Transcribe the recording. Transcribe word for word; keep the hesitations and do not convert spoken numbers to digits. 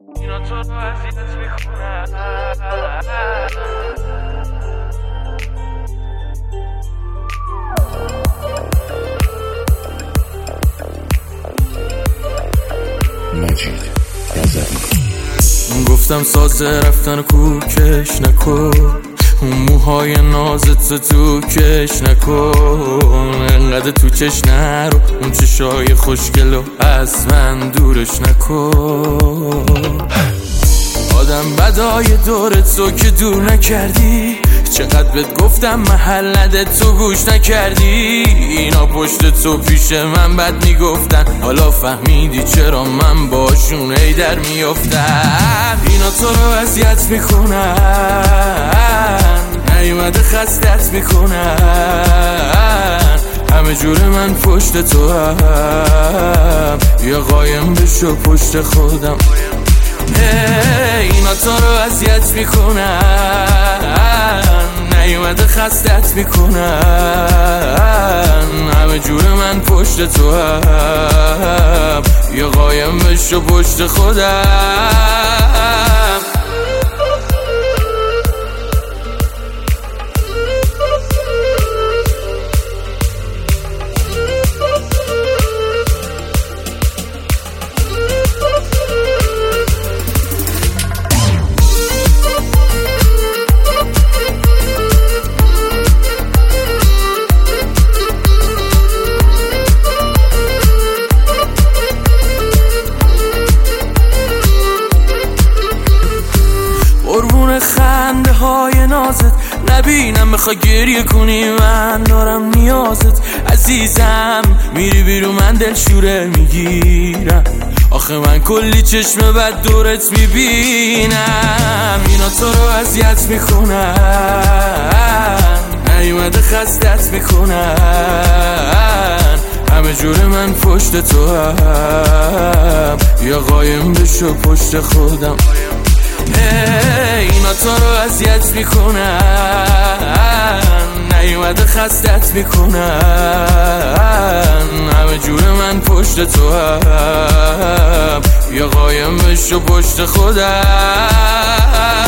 اینا تو رو اذیت میکنن. مجید غزلی. گفتم سازه رفتن کوکش نکن، اون موهای نازت تو کش نکن، انقدر تو چش نرو، اون چشای خوشگلو از من دورش نکن. آدم بدای دورت تو که دور نکردی، چقدر بهت گفتم محل نده تو گوش نکردی. اینا پشت تو پیش من بد میگفتن، حالا فهمیدی چرا من باشون ای در میافتم. اینا تو رو اذیت میکنن، نیومده خستت میکنن، همه جور من پشت تو هم، یا قایم بشو پشت خودم. اینا تو رو اذیت میکنن، نیومده خستت میکنن، همه جور من پشت تو هم، یا قایم بشو پشت خودم. قربون خنده های نازت نبینم، بخوای گریه کنی من دارم نیازت. عزیزم میری بیرون من دلشوره میگیرم، آخه من کلی چشم بد دورت میبینم. اینا تو رو اذیت میکنن، نیومده خستت میکنن، همه جور من پشت تو هم، یا قایم بشو پشت خودم. اینا تو رو اذیت میکنن، نیومده خستت میکنن، همه جور من پشت تو هم، یا قایم بشو پشت خودم.